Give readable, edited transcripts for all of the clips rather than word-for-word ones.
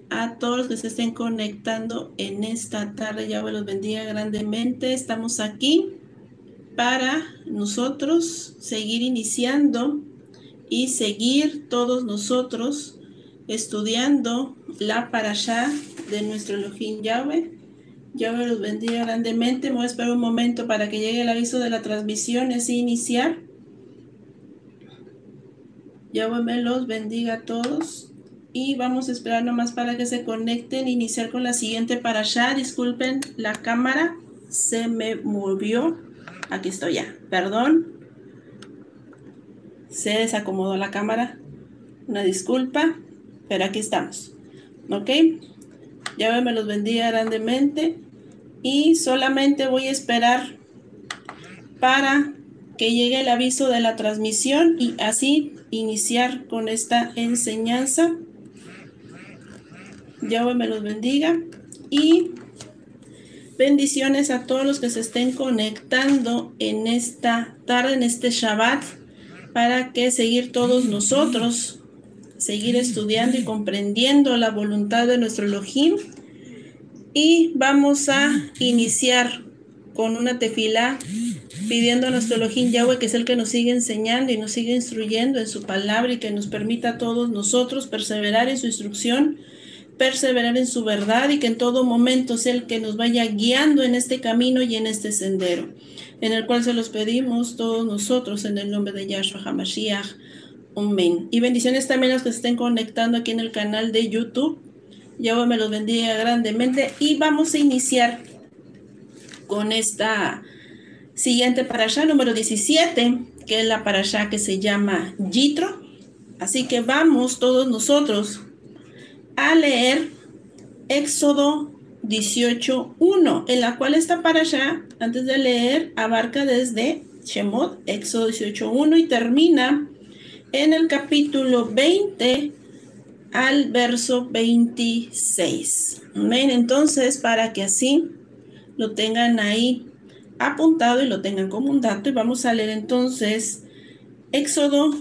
a todos los que se estén conectando en esta tarde. Yahweh los bendiga grandemente. Estamos aquí para nosotros seguir iniciando y seguir todos nosotros estudiando la parashá de nuestro Elohim Yahweh. Yahweh los bendiga grandemente. Me voy a esperar un momento para que llegue el aviso de la transmisión y así iniciar. Yahweh me los bendiga a todos. Y vamos a esperar nomás para que se conecten e iniciar con la siguiente parashá. Disculpen, la cámara se me movió. Aquí estoy ya, perdón. Se desacomodó la cámara. Una disculpa, pero aquí estamos. ¿Ok? Yahweh me los bendiga grandemente. Y solamente voy a esperar para que llegue el aviso de la transmisión y así iniciar con esta enseñanza. Yahweh me los bendiga y bendiciones a todos los que se estén conectando en esta tarde, en este Shabbat, para que seguir todos nosotros, seguir estudiando y comprendiendo la voluntad de nuestro Elohim. Y vamos a iniciar con una tefilá pidiendo a nuestro Elohim Yahweh, que es el que nos sigue enseñando y nos sigue instruyendo en su palabra y que nos permita a todos nosotros perseverar en su instrucción, perseverar en su verdad y que en todo momento sea el que nos vaya guiando en este camino y en este sendero, en el cual se los pedimos todos nosotros en el nombre de Yahshua HaMashiach. Amén. Y bendiciones también a los que se estén conectando aquí en el canal de YouTube. Yahweh me los bendiga grandemente y vamos a iniciar con esta siguiente parashá, número 17, que es la parashá que se llama Yitro. Así que vamos todos nosotros a leer Éxodo 18:1, en la cual esta parashá, antes de leer, abarca desde Shemot, Éxodo 18:1, y termina en el capítulo 20 al verso 26. Amén. Entonces, para que así lo tengan ahí apuntado y lo tengan como un dato, y vamos a leer entonces Éxodo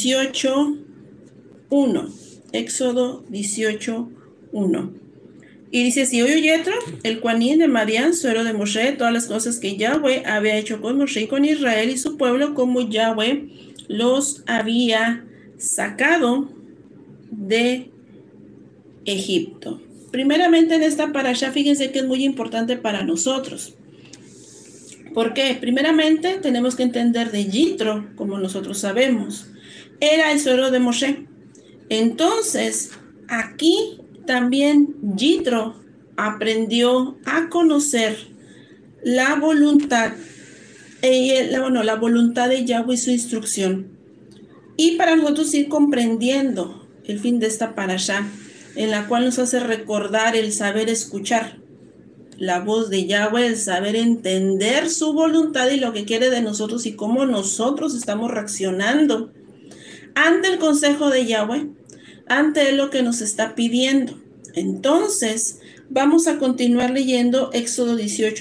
18:1. Éxodo 18:1. Y dice así: oyó Yetro, el Cuanín de Madián, suegro de Moshe, todas las cosas que Yahweh había hecho con Moshe y con Israel y su pueblo, como Yahweh los había sacado de Egipto. Primeramente en esta parashá, fíjense que es muy importante para nosotros. ¿Por qué? Primeramente tenemos que entender de Yitro, como nosotros sabemos, era el suegro de Moshe. Entonces, aquí también Yitro aprendió a conocer la voluntad, la voluntad de Yahweh y su instrucción. Y para nosotros ir comprendiendo el fin de esta parashá, en la cual nos hace recordar el saber escuchar la voz de Yahweh, el saber entender su voluntad y lo que quiere de nosotros y cómo nosotros estamos reaccionando ante el consejo de Yahweh, ante lo que nos está pidiendo. Entonces, vamos a continuar leyendo Éxodo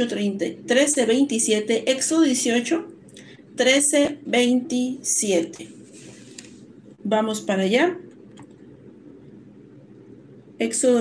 13:27. Éxodo 18:13-27. Vamos para allá. Éxodo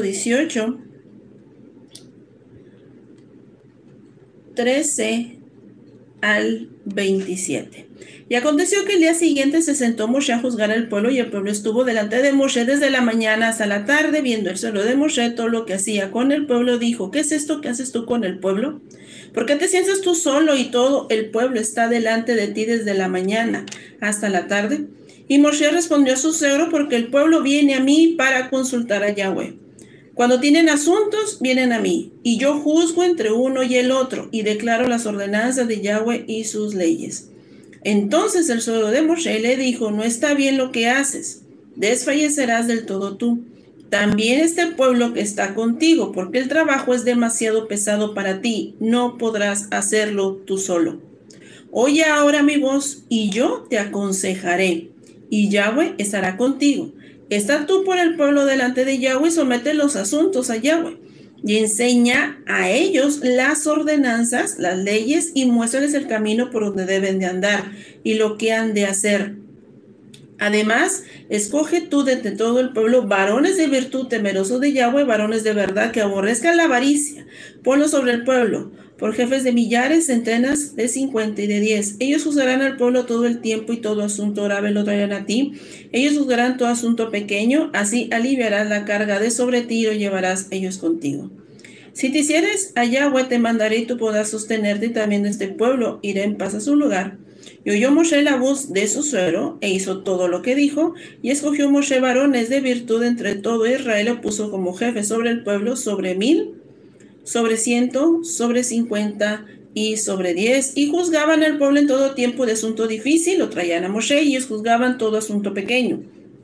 18:13 al 27. Y aconteció que el día siguiente se sentó Moshe a juzgar al pueblo, y el pueblo estuvo delante de Moshe desde la mañana hasta la tarde, viendo el suegro de Moshe todo lo que hacía con el pueblo. Dijo: ¿qué es esto que haces tú con el pueblo? ¿Por qué te sientas tú solo y todo el pueblo está delante de ti desde la mañana hasta la tarde? Y Moshe respondió a su suegro: porque el pueblo viene a mí para consultar a Yahweh. Cuando tienen asuntos, vienen a mí, y yo juzgo entre uno y el otro, y declaro las ordenanzas de Yahweh y sus leyes. Entonces el suegro de Moshe le dijo: no está bien lo que haces, desfallecerás del todo tú. También este pueblo que está contigo, porque el trabajo es demasiado pesado para ti, no podrás hacerlo tú solo. Oye ahora mi voz, y yo te aconsejaré, y Yahweh estará contigo. Está tú por el pueblo delante de Yahweh y somete los asuntos a Yahweh. Y enseña a ellos las ordenanzas, las leyes, y muéstrales el camino por donde deben de andar y lo que han de hacer. Además, escoge tú de entre todo el pueblo varones de virtud, temerosos de Yahweh, varones de verdad, que aborrezcan la avaricia. Ponlos sobre el pueblo, por jefes de millares, centenas de 50 y de 10. Ellos juzgarán al pueblo todo el tiempo y todo asunto grave lo traerán a ti. Ellos juzgarán todo asunto pequeño, así aliviarás la carga de sobre ti y lo llevarás ellos contigo. Si te hicieres a Yahweh, te mandaré y tú podrás sostenerte, y también este pueblo irá en paz a su lugar. Y oyó Moshe la voz de su suegro, e hizo todo lo que dijo, y escogió Moshe varones de virtud entre todo Israel, lo puso como jefe sobre el pueblo, sobre 1000, sobre 100, sobre 50 y sobre 10, y juzgaban al pueblo en todo tiempo de asunto difícil, lo traían a Moshe, y ellos juzgaban todo asunto pequeño.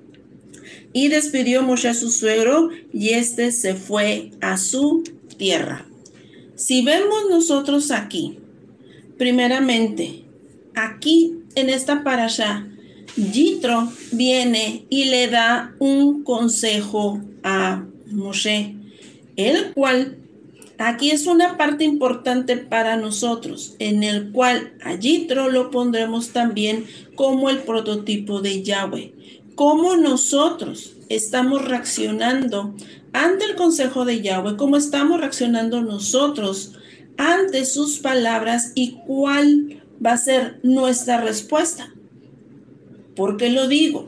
Y despidió Moshe a su suegro, y éste se fue a su tierra. Si vemos nosotros aquí, primeramente, aquí en esta parashá, Yitro viene y le da un consejo a Moshe, el cual aquí es una parte importante para nosotros, en el cual a Yitro lo pondremos también como el prototipo de Yahweh. Cómo nosotros estamos reaccionando ante el consejo de Yahweh, cómo estamos reaccionando nosotros ante sus palabras y cuál va a ser nuestra respuesta. ¿Por qué lo digo?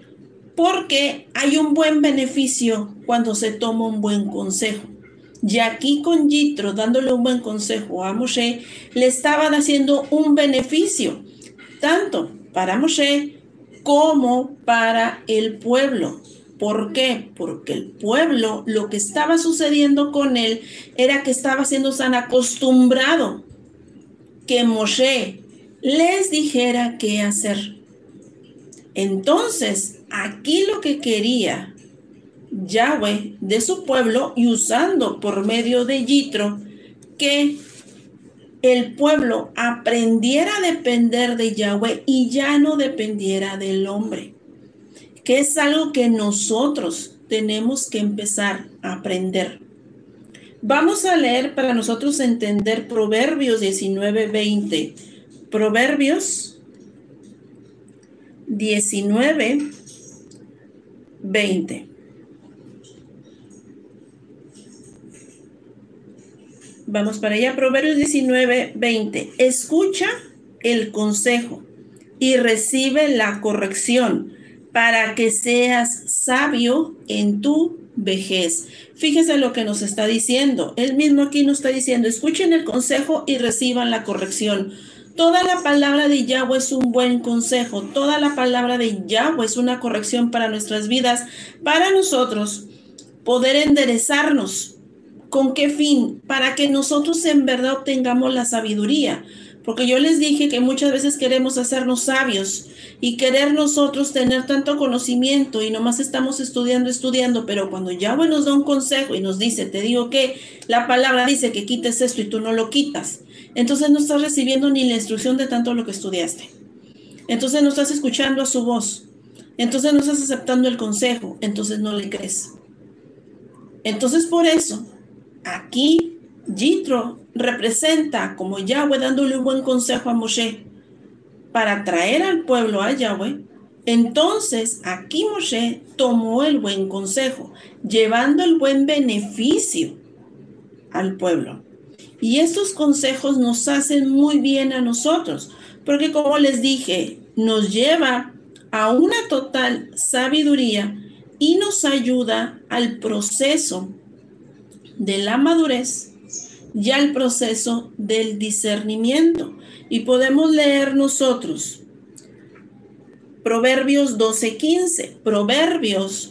Porque hay un buen beneficio cuando se toma un buen consejo. Y aquí con Yitro, dándole un buen consejo a Moshe, le estaban haciendo un beneficio, tanto para Moshe como para el pueblo. ¿Por qué? Porque el pueblo, lo que estaba sucediendo con él era que estaba siendo tan acostumbrado que Moshe les dijera qué hacer. Entonces, aquí lo que quería Yahweh de su pueblo, y usando por medio de Yitro, que el pueblo aprendiera a depender de Yahweh y ya no dependiera del hombre, que es algo que nosotros tenemos que empezar a aprender. Vamos a leer para nosotros entender Proverbios 19:20. Proverbios 19:20. Vamos para allá, Proverbios 19:20. Escucha el consejo y recibe la corrección para que seas sabio en tu vejez. Fíjese lo que nos está diciendo. Él mismo aquí nos está diciendo, escuchen el consejo y reciban la corrección. Toda la palabra de Yahweh es un buen consejo. Toda la palabra de Yahweh es una corrección para nuestras vidas, para nosotros poder enderezarnos. ¿Con qué fin? Para que nosotros en verdad obtengamos la sabiduría. Porque yo les dije que muchas veces queremos hacernos sabios y querer nosotros tener tanto conocimiento y nomás estamos estudiando, pero cuando Yahweh nos da un consejo y nos dice, te digo que la palabra dice que quites esto y tú no lo quitas, entonces no estás recibiendo ni la instrucción de tanto lo que estudiaste. Entonces no estás escuchando a su voz. Entonces no estás aceptando el consejo. Entonces no le crees. Entonces por eso, aquí Yitro representa como Yahweh dándole un buen consejo a Moshe para traer al pueblo a Yahweh. Entonces aquí Moshe tomó el buen consejo, llevando el buen beneficio al pueblo. Y estos consejos nos hacen muy bien a nosotros, porque como les dije, nos lleva a una total sabiduría y nos ayuda al proceso de la madurez y al proceso del discernimiento. Y podemos leer nosotros Proverbios 12:15. Proverbios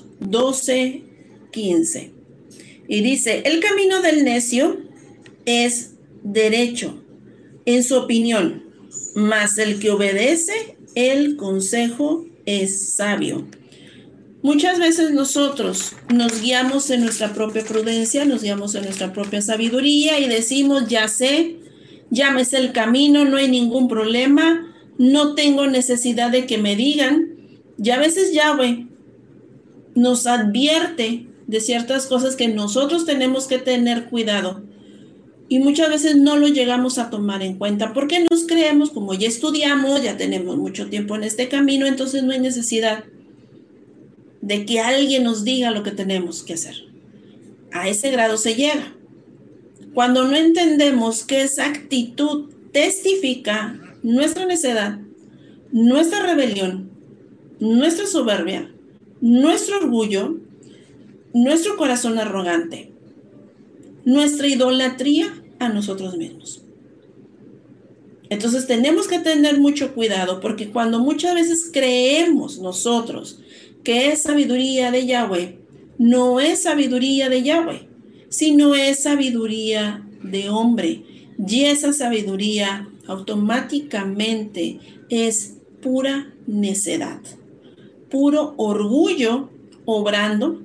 12:15. Y dice, el camino del necio es derecho en su opinión, mas el que obedece el consejo es sabio. Muchas veces nosotros nos guiamos en nuestra propia prudencia, nos guiamos en nuestra propia sabiduría y decimos, ya sé, ya me sé el camino, no hay ningún problema, no tengo necesidad de que me digan. Y a veces Yahweh nos advierte de ciertas cosas que nosotros tenemos que tener cuidado, Y muchas veces no lo llegamos a tomar en cuenta porque nos creemos, como ya estudiamos, ya tenemos mucho tiempo en este camino, entonces no hay necesidad de que alguien nos diga lo que tenemos que hacer. A ese grado se llega. Cuando no entendemos que esa actitud testifica nuestra necedad, nuestra rebelión, nuestra soberbia, nuestro orgullo, nuestro corazón arrogante, nuestra idolatría a nosotros mismos. Entonces tenemos que tener mucho cuidado porque cuando muchas veces creemos nosotros que es sabiduría de Yahweh, no es sabiduría de Yahweh, sino es sabiduría de hombre. Y esa sabiduría automáticamente es pura necedad, puro orgullo obrando.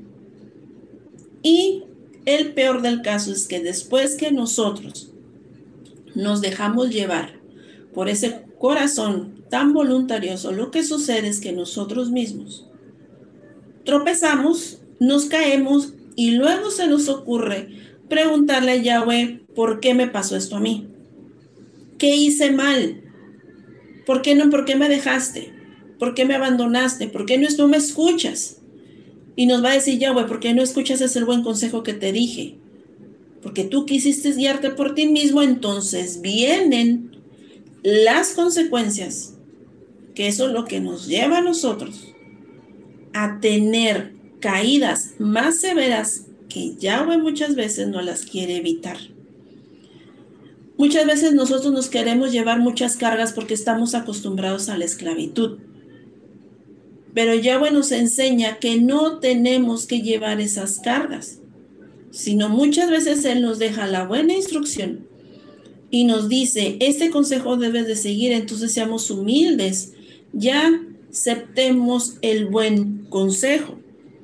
Y el peor del caso es que después que nosotros nos dejamos llevar por ese corazón tan voluntarioso, lo que sucede es que nosotros mismos tropezamos, nos caemos y luego se nos ocurre preguntarle a Yahweh, ¿por qué me pasó esto a mí? ¿Qué hice mal? ¿Por qué no? ¿Por qué me dejaste? ¿Por qué me abandonaste? ¿Por qué no me escuchas? Y nos va a decir Yahweh, ¿por qué no escuchas ese buen consejo que te dije? Porque tú quisiste guiarte por ti mismo, entonces vienen las consecuencias, que eso es lo que nos lleva a nosotros a tener caídas más severas que Yahweh muchas veces no las quiere evitar. Muchas veces nosotros nos queremos llevar muchas cargas porque estamos acostumbrados a la esclavitud. Pero Yahweh nos enseña que no tenemos que llevar esas cargas, sino muchas veces Él nos deja la buena instrucción y nos dice, este consejo debes de seguir, entonces seamos humildes, ya aceptemos el buen consejo.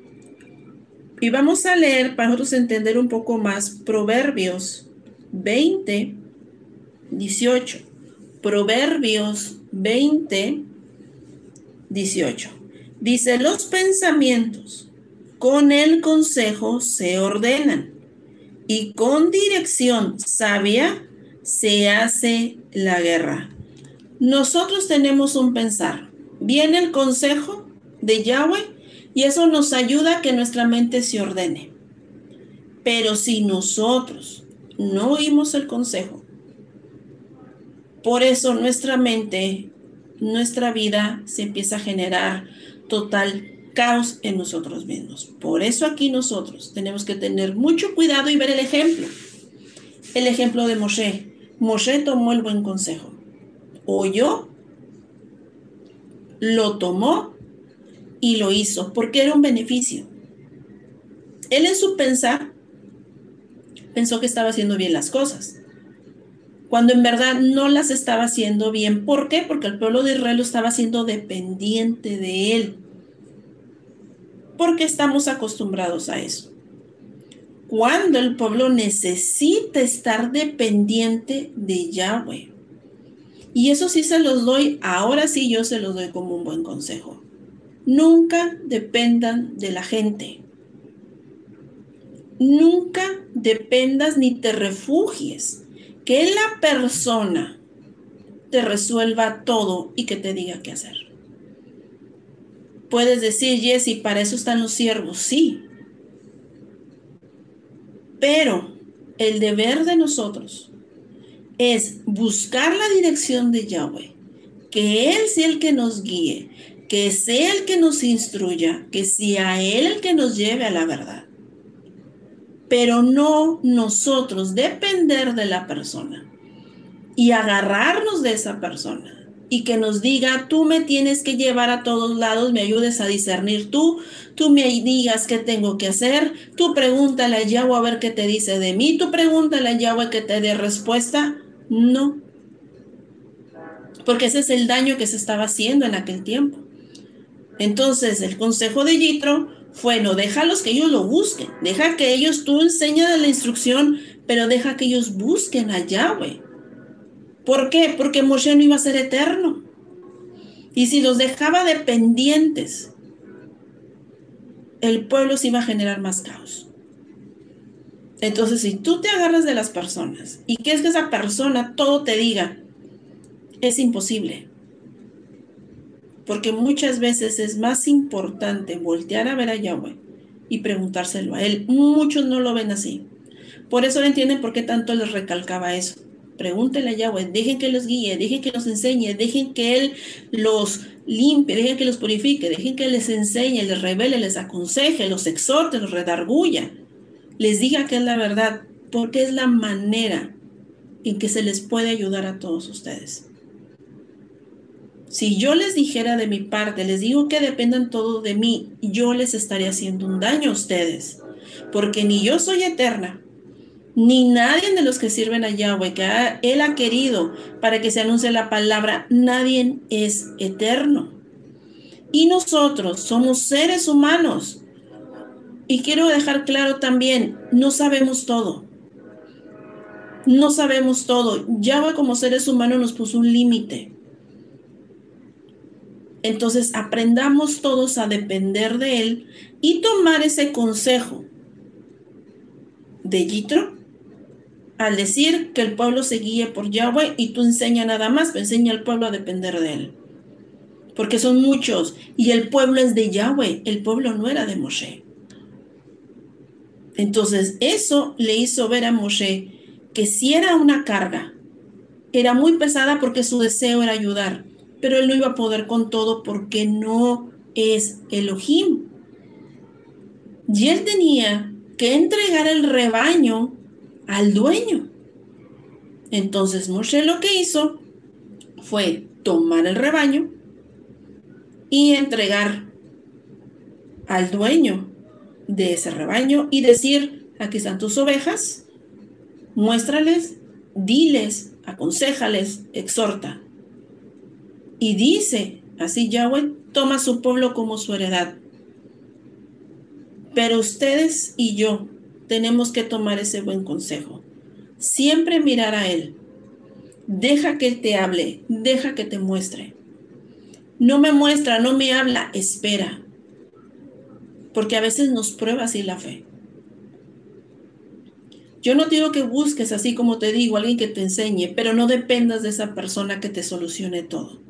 Y vamos a leer para nosotros entender un poco más Proverbios 20, 18. Proverbios 20, 18. Dice, los pensamientos con el consejo se ordenan y con dirección sabia se hace la guerra. Nosotros tenemos un pensar. Viene el consejo de Yahweh y eso nos ayuda a que nuestra mente se ordene. Pero si nosotros no oímos el consejo, por eso nuestra mente, nuestra vida se empieza a generar total caos en nosotros mismos. Por eso aquí nosotros tenemos que tener mucho cuidado y ver el ejemplo. El ejemplo de Moshe. Moshe tomó el buen consejo. Oyó, lo tomó y lo hizo porque era un beneficio. Él en su pensar pensó que estaba haciendo bien las cosas, cuando en verdad no las estaba haciendo bien. ¿Por qué? Porque el pueblo de Israel lo estaba haciendo dependiente de él. Porque estamos acostumbrados a eso. Cuando el pueblo necesita estar dependiente de Yahweh. Y eso sí se los doy, ahora sí yo se los doy como un buen consejo. Nunca dependan de la gente. Nunca dependas ni te refugies que la persona te resuelva todo y que te diga qué hacer. Puedes decir, Jessy, para eso están los siervos, sí. Pero el deber de nosotros es buscar la dirección de Yahweh, que Él sea el que nos guíe, que sea el que nos instruya, que sea Él el que nos lleve a la verdad. Pero no nosotros depender de la persona y agarrarnos de esa persona y que nos diga, tú me tienes que llevar a todos lados, me ayudes a discernir tú me digas qué tengo que hacer, tú pregúntale a Yahweh a ver qué te dice de mí, tú pregúntale a Yahweh que te dé respuesta. No, porque ese es el daño que se estaba haciendo en aquel tiempo. Entonces el consejo de Yitro fue, no, déjalos que ellos lo busquen, deja que ellos, tú enséñales la instrucción, pero deja que ellos busquen a Yahweh. ¿Por qué? Porque Moshe no iba a ser eterno. Y si los dejaba dependientes, el pueblo se iba a generar más caos. Entonces, si tú te agarras de las personas y quieres que esa persona todo te diga, es imposible. Porque muchas veces es más importante voltear a ver a Yahweh y preguntárselo a Él. Muchos no lo ven así. Por eso no entienden por qué tanto les recalcaba eso. Pregúntenle a Yahweh, dejen que los guíe, dejen que los enseñe, dejen que Él los limpie, dejen que los purifique, dejen que les enseñe, les revele, les aconseje, los exhorte, los redarguya, les diga que es la verdad, porque es la manera en que se les puede ayudar a todos ustedes. Si yo les dijera de mi parte, les digo que dependan todo de mí, yo les estaría haciendo un daño a ustedes, porque ni yo soy eterna, ni nadie de los que sirven a Yahweh, que Él ha querido para que se anuncie la palabra, nadie es eterno. Y nosotros somos seres humanos. Y quiero dejar claro también, no sabemos todo. No sabemos todo. Yahweh como seres humanos nos puso un límite. Entonces aprendamos todos a depender de Él y tomar ese consejo de Yitro al decir que el pueblo se guíe por Yahweh y tú enseña nada más, pero enseña al pueblo a depender de Él. Porque son muchos y el pueblo es de Yahweh, el pueblo no era de Moshe. Entonces eso le hizo ver a Moshe que si era una carga, era muy pesada porque su deseo era ayudar, pero él no iba a poder con todo porque no es Elohim. Y él tenía que entregar el rebaño al dueño. Entonces Moshe lo que hizo fue tomar el rebaño y entregar al dueño de ese rebaño y decir, aquí están tus ovejas, muéstrales, diles, aconséjales, exhorta. Y dice, así Yahweh toma a su pueblo como su heredad. Pero ustedes y yo tenemos que tomar ese buen consejo. Siempre mirar a Él. Deja que Él te hable, deja que te muestre. No me muestra, no me habla, espera. Porque a veces nos prueba así la fe. Yo no te digo que busques, así como te digo, alguien que te enseñe, pero no dependas de esa persona que te solucione todo.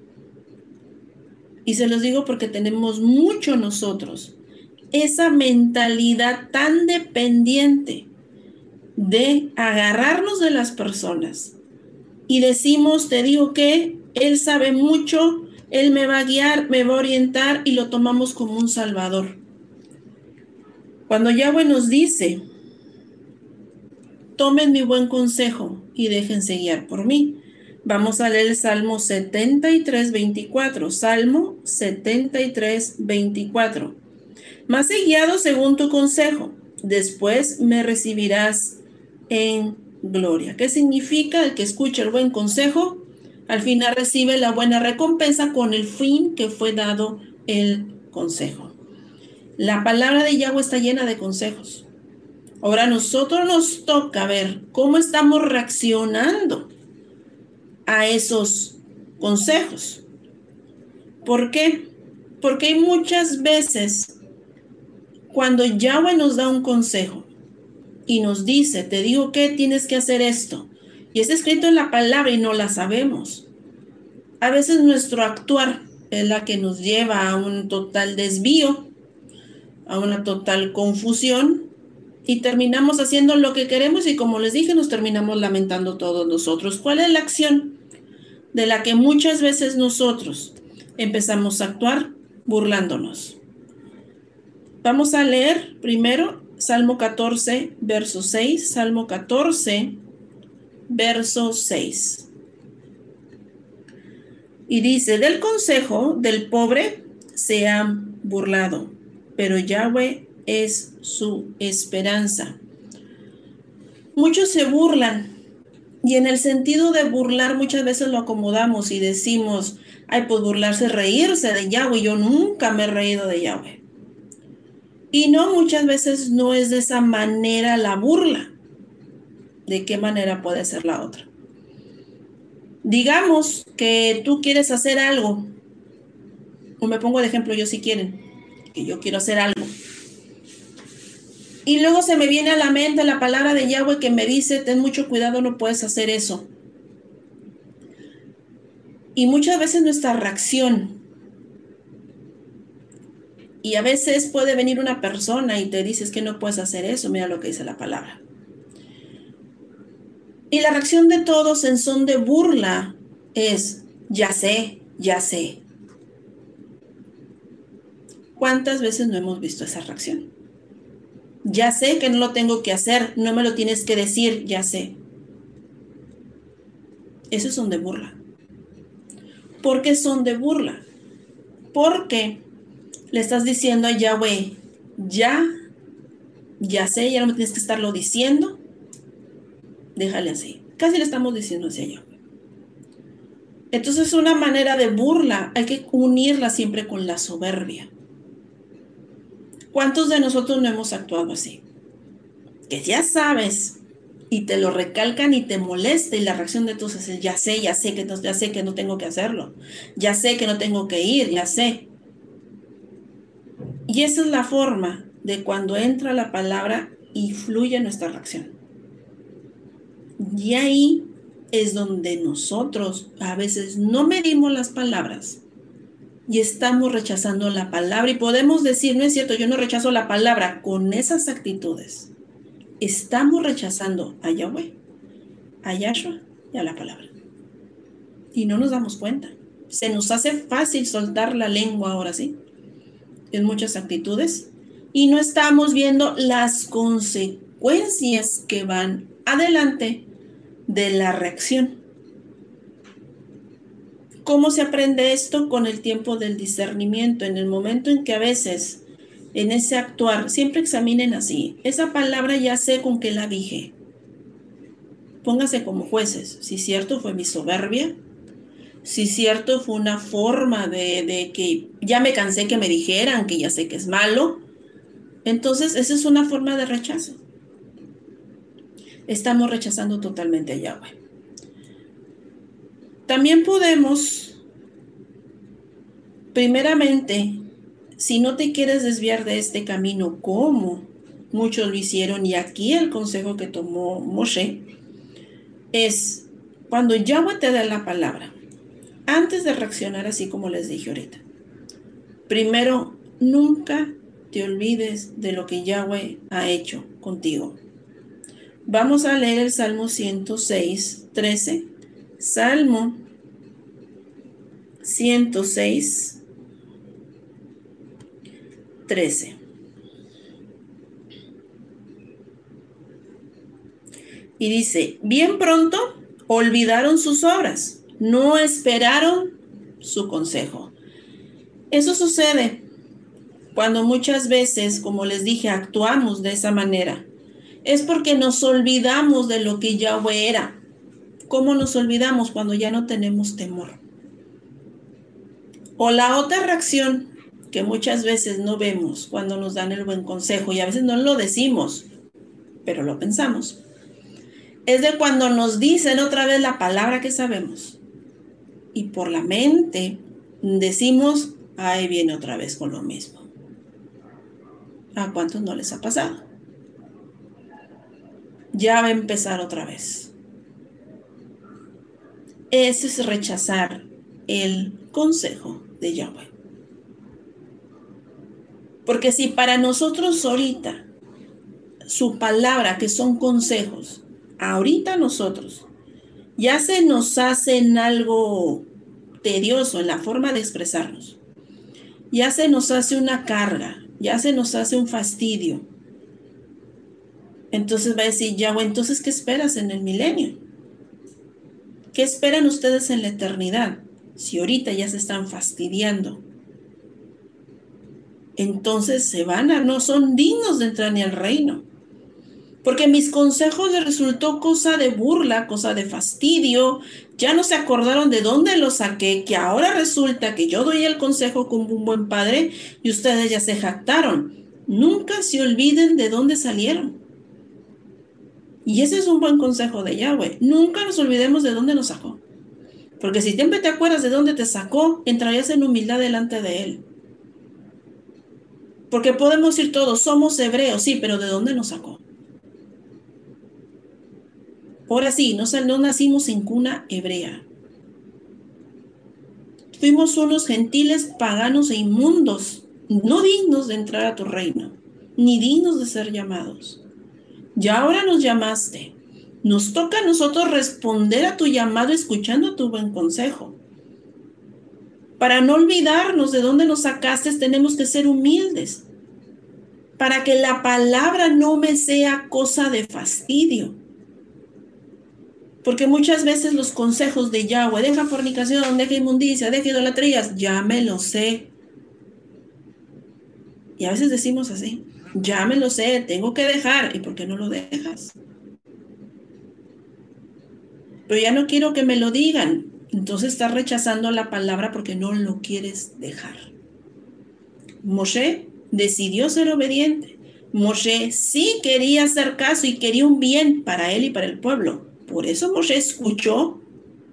Y se los digo porque tenemos mucho nosotros esa mentalidad tan dependiente de agarrarnos de las personas y decimos, te digo que Él sabe mucho, Él me va a guiar, me va a orientar y lo tomamos como un salvador. Cuando Yahweh nos dice, tomen mi buen consejo y déjense guiar por mí. Vamos a leer el Salmo 73, 24. Salmo 73, 24. Mas he guiado según tu consejo, después me recibirás en gloria. ¿Qué significa? El que escucha el buen consejo, al final recibe la buena recompensa con el fin que fue dado el consejo. La palabra de Yahweh está llena de consejos. Ahora a nosotros nos toca ver cómo estamos reaccionando a esos consejos. ¿Por qué? Porque hay muchas veces cuando Yahweh nos da un consejo y nos dice, te digo que tienes que hacer esto, y está escrito en la palabra y no la sabemos. A veces nuestro actuar es la que nos lleva a un total desvío, a una total confusión, y terminamos haciendo lo que queremos y como les dije, nos terminamos lamentando todos nosotros. ¿Cuál es la acción de la que muchas veces nosotros empezamos a actuar? Burlándonos. Vamos a leer primero Salmo 14, verso 6. Salmo 14, verso 6. Y dice, del consejo del pobre se han burlado, pero Yahweh es su esperanza. Muchos se burlan, y en el sentido de burlar muchas veces lo acomodamos y decimos, ay, pues burlarse, reírse de Yahweh. Yo nunca me he reído de Yahweh. Y no, muchas veces no es de esa manera la burla. ¿De qué manera puede ser la otra? Digamos que tú quieres hacer algo, o me pongo de ejemplo yo si quieren, que yo quiero hacer algo. Y luego se me viene a la mente la palabra de Yahweh que me dice, ten mucho cuidado, no puedes hacer eso. Y muchas veces nuestra reacción, y a veces puede venir una persona y te dices que no puedes hacer eso, mira lo que dice la palabra. Y la reacción de todos en son de burla es, ya sé, ya sé. ¿Cuántas veces no hemos visto esa reacción? Ya sé que no lo tengo que hacer, no me lo tienes que decir, ya sé. Esos son de burla. ¿Por qué son de burla? Porque le estás diciendo a Yahweh, ya sé, ya no me tienes que estarlo diciendo, déjale así. Casi le estamos diciendo así a Yahweh. Entonces es una manera de burla, hay que unirla siempre con la soberbia. ¿Cuántos de nosotros no hemos actuado así? Que ya sabes y te lo recalcan y te molesta y la reacción de todos es ya sé que no tengo que hacerlo, ya sé que no tengo que ir, ya sé. Y esa es la forma de cuando entra la palabra y fluye nuestra reacción. Y ahí es donde nosotros a veces no medimos las palabras y estamos rechazando la palabra y podemos decir, no es cierto, yo no rechazo la palabra con esas actitudes. Estamos rechazando a Yahweh, a Yahshua y a la palabra. Y no nos damos cuenta. Se nos hace fácil soltar la lengua ahora sí, en muchas actitudes, y no estamos viendo las consecuencias que van adelante de la reacción. ¿Cómo se aprende esto? Con el tiempo del discernimiento, en el momento en que a veces en ese actuar, siempre examinen así, esa palabra ya sé con qué la dije. Póngase como jueces, si cierto fue mi soberbia, si cierto fue una forma de que ya me cansé que me dijeran que ya sé que es malo, entonces esa es una forma de rechazo. Estamos rechazando totalmente a Yahweh. También podemos, primeramente, si no te quieres desviar de este camino como muchos lo hicieron, y aquí el consejo que tomó Moshe es cuando Yahweh te da la palabra, antes de reaccionar así como les dije ahorita, primero, nunca te olvides de lo que Yahweh ha hecho contigo. Vamos a leer el Salmo 106, 13. Salmo 106, 13. Y dice, bien pronto olvidaron sus obras, no esperaron su consejo. Eso sucede cuando muchas veces, como les dije, actuamos de esa manera. Es porque nos olvidamos de lo que Yahweh era. ¿Cómo nos olvidamos? Cuando ya no tenemos temor. O la otra reacción que muchas veces no vemos cuando nos dan el buen consejo, y a veces no lo decimos, pero lo pensamos, es de cuando nos dicen otra vez la palabra que sabemos y por la mente decimos, ahí viene otra vez con lo mismo. ¿A cuántos no les ha pasado? Ya va a empezar otra vez. Ese es rechazar el consejo de Yahweh. Porque si para nosotros ahorita su palabra, que son consejos, ahorita nosotros ya se nos hacen algo tedioso en la forma de expresarnos, ya se nos hace una carga, ya se nos hace un fastidio, entonces va a decir Yahweh, entonces ¿qué esperas en el milenio? ¿Qué esperan ustedes en la eternidad? Si ahorita ya se están fastidiando, entonces se van a, no son dignos de entrar ni al reino. Porque mis consejos les resultó cosa de burla, cosa de fastidio, ya no se acordaron de dónde los saqué, que ahora resulta que yo doy el consejo como un buen padre y ustedes ya se jactaron. Nunca se olviden de dónde salieron. Y ese es un buen consejo de Yahweh. Nunca nos olvidemos de dónde nos sacó. Porque si siempre te acuerdas de dónde te sacó, entrarías en humildad delante de Él. Porque podemos decir todos, somos hebreos, sí, pero ¿de dónde nos sacó? Ahora sí, no nacimos en cuna hebrea. Fuimos unos gentiles paganos e inmundos, no dignos de entrar a tu reino, ni dignos de ser llamados. Ya ahora nos llamaste. Nos toca a nosotros responder a tu llamado escuchando tu buen consejo. Para no olvidarnos de dónde nos sacaste, tenemos que ser humildes. Para que la palabra no me sea cosa de fastidio. Porque muchas veces los consejos de Yahweh, deja fornicación, deja inmundicia, deja idolatrías, ya me lo sé. Y a veces decimos así, ya me lo sé, tengo que dejar. ¿Y por qué no lo dejas? Pero ya no quiero que me lo digan. Entonces estás rechazando la palabra porque no lo quieres dejar. Moshe decidió ser obediente. Moshe sí quería hacer caso y quería un bien para él y para el pueblo. Por eso Moshe escuchó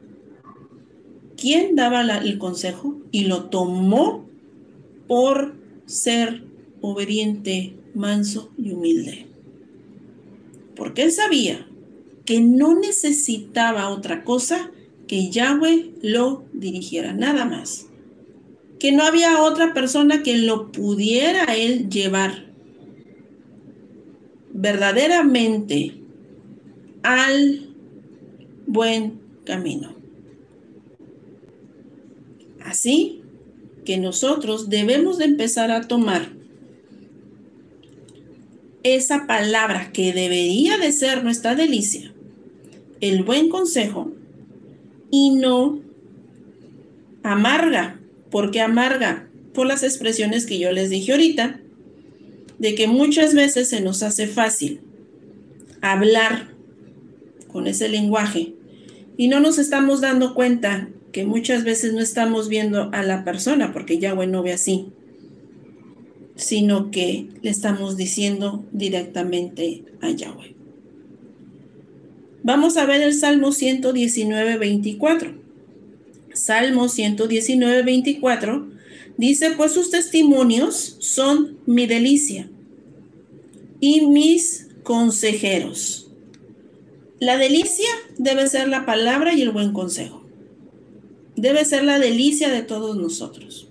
quién daba el consejo y lo tomó por ser obediente, manso y humilde. Porque él sabía que no necesitaba otra cosa que Yahweh lo dirigiera, nada más. Que no había otra persona que lo pudiera él llevar verdaderamente al buen camino. Así que nosotros debemos de empezar a tomar esa palabra que debería de ser nuestra delicia, el buen consejo, y no amarga. ¿Por qué amarga? Por las expresiones que yo les dije ahorita, de que muchas veces se nos hace fácil hablar con ese lenguaje y no nos estamos dando cuenta que muchas veces no estamos viendo a la persona, porque Yahweh no ve así, sino que le estamos diciendo directamente a Yahweh. Vamos a ver el Salmo 119, 24. Salmo 119, 24 dice, pues sus testimonios son mi delicia y mis consejeros. La delicia debe ser la palabra y el buen consejo. Debe ser la delicia de todos nosotros.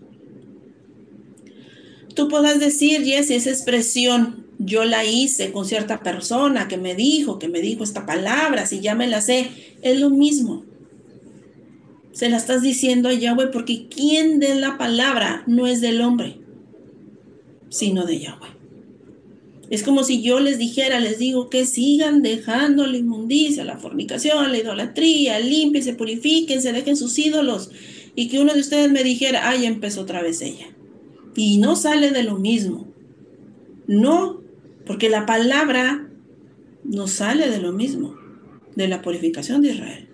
Tú podrás decir, Jessy, esa expresión yo la hice con cierta persona que me dijo esta palabra, si ya me la sé, es lo mismo. Se la estás diciendo a Yahweh porque quien dé la palabra no es del hombre, sino de Yahweh. Es como si yo les digo que sigan dejando la inmundicia, la fornicación, la idolatría, límpiense, purifíquense, dejen sus ídolos. Y que uno de ustedes me dijera, ay, empezó otra vez ella. Y no sale de lo mismo. No, porque la palabra no sale de lo mismo, de la purificación de Israel.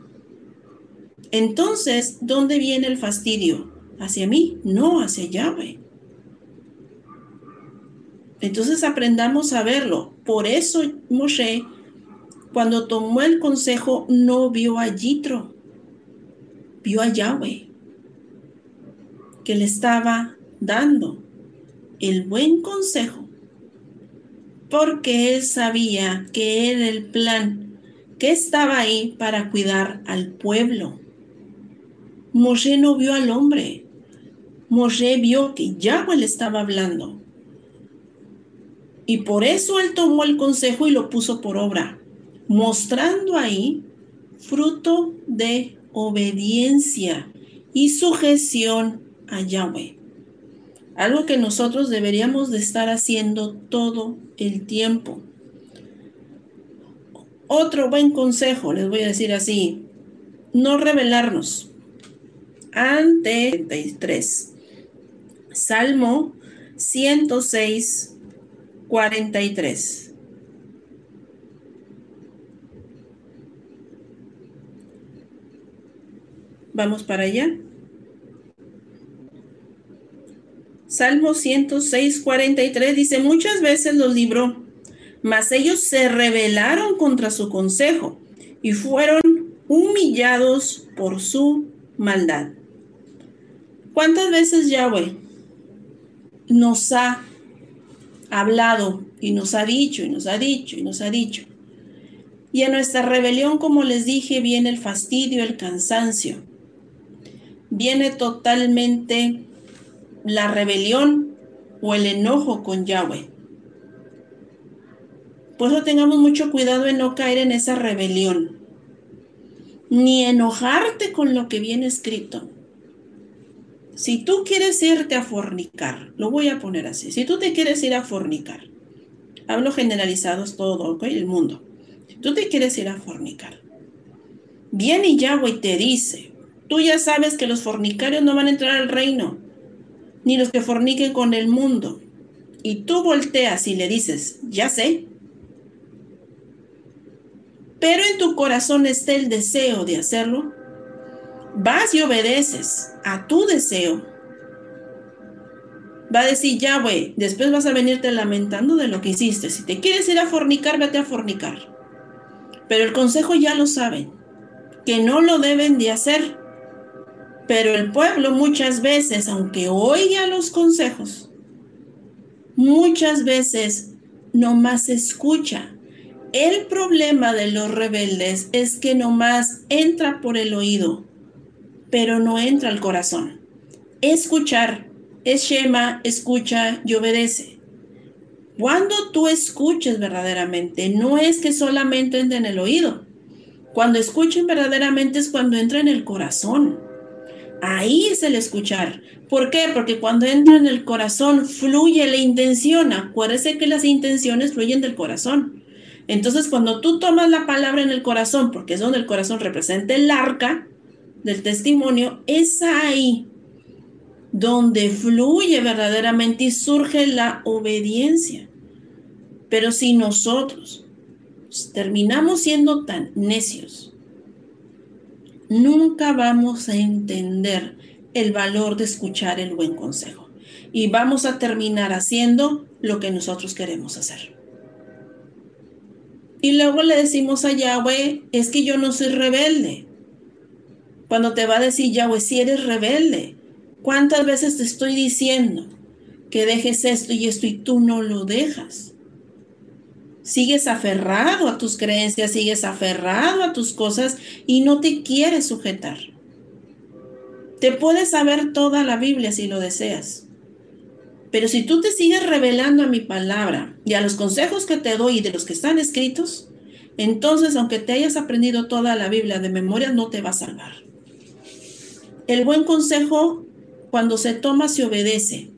Entonces, ¿dónde viene el fastidio? ¿Hacia mí? No, hacia Yahweh. Entonces aprendamos a verlo. Por eso Moshe, cuando tomó el consejo, no vio a Yitro, vio a Yahweh, que le estaba dando el buen consejo, porque él sabía que era el plan que estaba ahí para cuidar al pueblo. Moshe no vio al hombre, Moshe vio que Yahweh le estaba hablando. Y por eso él tomó el consejo y lo puso por obra, mostrando ahí fruto de obediencia y sujeción a Yahweh. Algo que nosotros deberíamos de estar haciendo todo el tiempo. Otro buen consejo, les voy a decir así, no rebelarnos ante 33. Salmo 106, 43. Vamos para allá. Salmo 106, 43 dice, muchas veces los libró, mas ellos se rebelaron contra su consejo y fueron humillados por su maldad. ¿Cuántas veces Yahweh nos ha hablado y nos ha dicho y nos ha dicho y nos ha dicho. Y en nuestra rebelión, como les dije, viene el fastidio, el cansancio. Viene totalmente la rebelión o el enojo con Yahweh. Por eso tengamos mucho cuidado en no caer en esa rebelión, ni enojarte con lo que viene escrito. Si tú quieres irte a fornicar, lo voy a poner así, si tú te quieres ir a fornicar, hablo generalizados todo, ¿ok? El mundo. Si tú te quieres ir a fornicar, viene y Yahweh te dice, tú ya sabes que los fornicarios no van a entrar al reino, ni los que forniquen con el mundo. Y tú volteas y le dices, ya sé, pero en tu corazón está el deseo de hacerlo, vas y obedeces a tu deseo. Va a decir Yahweh, después vas a venirte lamentando de lo que hiciste. Si te quieres ir a fornicar, vete a fornicar. Pero el consejo ya lo saben, que no lo deben de hacer. Pero el pueblo muchas veces, aunque oiga los consejos, muchas veces nomás escucha. El problema de los rebeldes es que nomás entra por el oído, pero no entra al corazón. Escuchar es Shema, escucha y obedece. Cuando tú escuches verdaderamente, no es que solamente entre en el oído. Cuando escuchen verdaderamente es cuando entra en el corazón. Ahí es el escuchar. ¿Por qué? Porque cuando entra en el corazón fluye la intención. Acuérdese que las intenciones fluyen del corazón. Entonces, cuando tú tomas la palabra en el corazón, porque es donde el corazón representa el arca del testimonio, es ahí donde fluye verdaderamente y surge la obediencia. Pero si nosotros terminamos siendo tan necios, nunca vamos a entender el valor de escuchar el buen consejo. Y vamos a terminar haciendo lo que nosotros queremos hacer. Y luego le decimos a Yahweh, es que yo no soy rebelde. Cuando te va a decir Yahweh, si eres rebelde, ¿cuántas veces te estoy diciendo que dejes esto y tú no lo dejas? Sigues aferrado a tus creencias, sigues aferrado a tus cosas y no te quieres sujetar. Te puedes saber toda la Biblia si lo deseas. Pero si tú te sigues revelando a mi palabra y a los consejos que te doy y de los que están escritos, entonces aunque te hayas aprendido toda la Biblia de memoria, no te va a salvar. El buen consejo, cuando se toma, se obedece.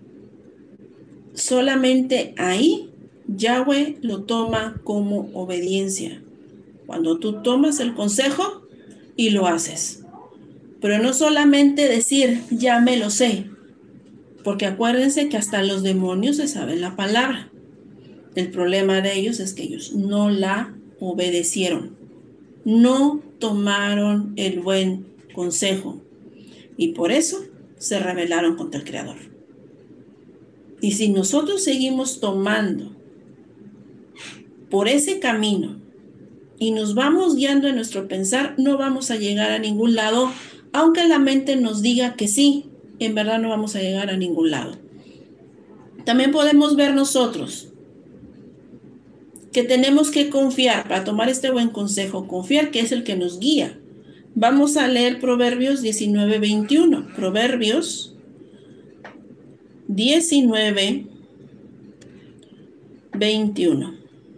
Solamente ahí Yahweh lo toma como obediencia. Cuando tú tomas el consejo y lo haces. Pero no solamente decir, ya me lo sé. Porque acuérdense que hasta los demonios se saben la palabra. El problema de ellos es que ellos no la obedecieron. No tomaron el buen consejo. Y por eso se rebelaron contra el Creador. Y si nosotros seguimos tomando por ese camino y nos vamos guiando en nuestro pensar, no vamos a llegar a ningún lado, aunque la mente nos diga que sí, en verdad no vamos a llegar a ningún lado. También podemos ver nosotros que tenemos que confiar para tomar este buen consejo, confiar que es el que nos guía. Vamos a leer Proverbios 19:21. Proverbios 19:21.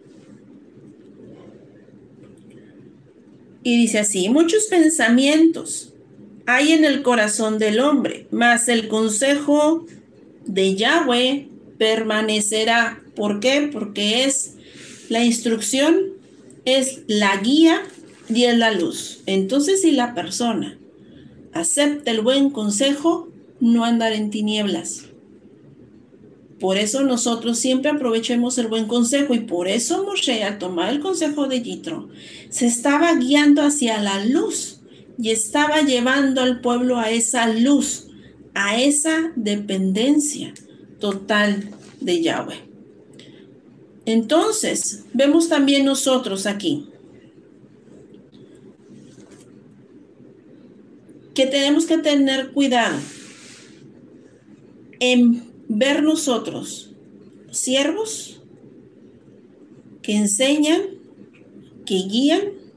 Y dice así, muchos pensamientos hay en el corazón del hombre, mas el consejo de Yahweh permanecerá. ¿Por qué? Porque es la instrucción, es la guía y es la luz. Entonces, si la persona acepta el buen consejo, no andará en tinieblas. Por eso nosotros siempre aprovechemos el buen consejo y por eso Moshe, al tomar el consejo de Yitro, se estaba guiando hacia la luz y estaba llevando al pueblo a esa luz, a esa dependencia total de Yahweh. Entonces, vemos también nosotros aquí que tenemos que tener cuidado en ver nosotros siervos que enseñan, que guían,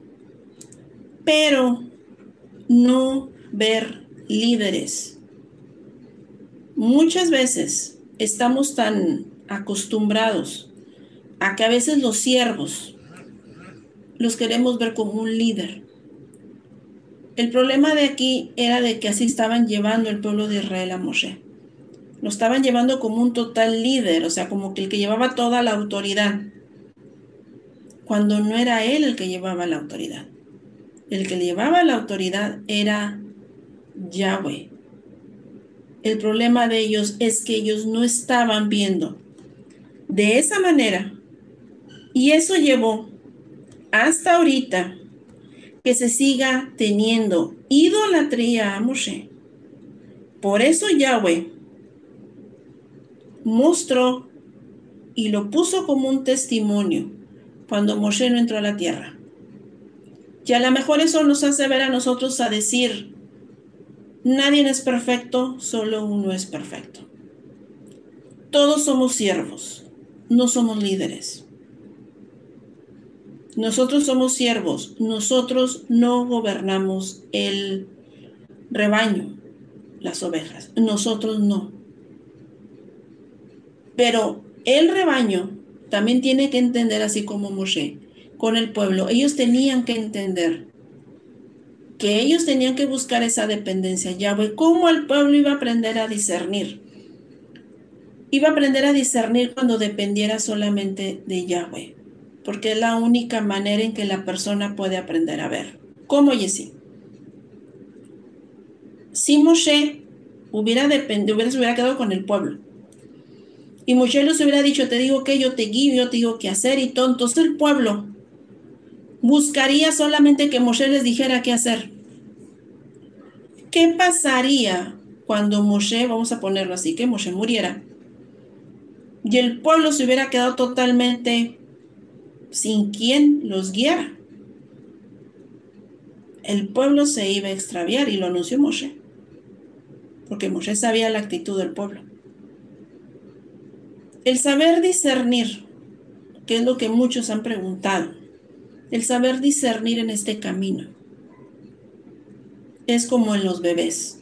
pero no ver líderes. Muchas veces estamos tan acostumbrados a que a veces los siervos los queremos ver como un líder. El problema de aquí era de que así estaban llevando el pueblo de Israel a Moshe. Lo estaban llevando como un total líder, o sea, como que el que llevaba toda la autoridad, cuando no era él el que llevaba la autoridad. El que llevaba la autoridad era Yahweh. El problema de ellos es que ellos no estaban viendo de esa manera, y eso llevó hasta ahorita que se siga teniendo idolatría a Moshe. Por eso Yahweh mostró y lo puso como un testimonio cuando Moshe no entró a la tierra. Y a lo mejor eso nos hace ver a nosotros a decir, nadie es perfecto, solo uno es perfecto. Todos somos siervos, no somos líderes. Nosotros somos siervos, nosotros no gobernamos el rebaño, las ovejas, nosotros no. Pero el rebaño también tiene que entender, así como Moshe, con el pueblo, ellos tenían que entender que ellos tenían que buscar esa dependencia de Yahweh. ¿Cómo el pueblo iba a aprender a discernir? Iba a aprender a discernir cuando dependiera solamente de Yahweh, porque es la única manera en que la persona puede aprender a ver. ¿Cómo, Yesí? Si Moshe se hubiera quedado con el pueblo, y Moshe les hubiera dicho, te digo que yo te guío, yo te digo qué hacer y todo, entonces el pueblo buscaría solamente que Moshe les dijera qué hacer. ¿Qué pasaría cuando Moshe, vamos a ponerlo así, que Moshe muriera y el pueblo se hubiera quedado totalmente sin quien los guiara? El pueblo se iba a extraviar, y lo anunció Moshe, porque Moshe sabía la actitud del pueblo. El saber discernir, que es lo que muchos han preguntado, el saber discernir en este camino es como en los bebés.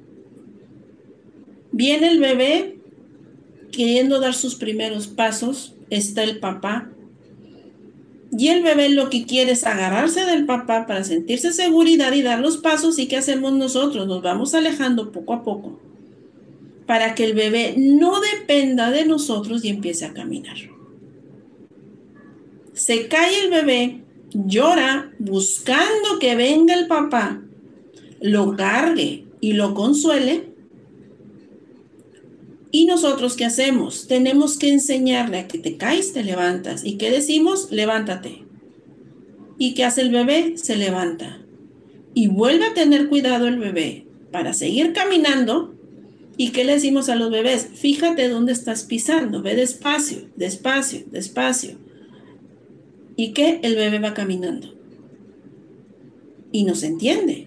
Viene el bebé queriendo dar sus primeros pasos, está el papá, y el bebé lo que quiere es agarrarse del papá para sentirse seguridad y dar los pasos. ¿Y qué hacemos nosotros? Nos vamos alejando poco a poco para que el bebé no dependa de nosotros y empiece a caminar. Se cae el bebé, llora buscando que venga el papá, lo cargue y lo consuele. ¿Y nosotros qué hacemos? Tenemos que enseñarle a que te caes, te levantas. ¿Y qué decimos? Levántate. ¿Y qué hace el bebé? Se levanta. Y vuelve a tener cuidado el bebé para seguir caminando. ¿Y qué le decimos a los bebés? Fíjate dónde estás pisando. Ve despacio, despacio, despacio. ¿Y qué? El bebé va caminando. Y no se entiende.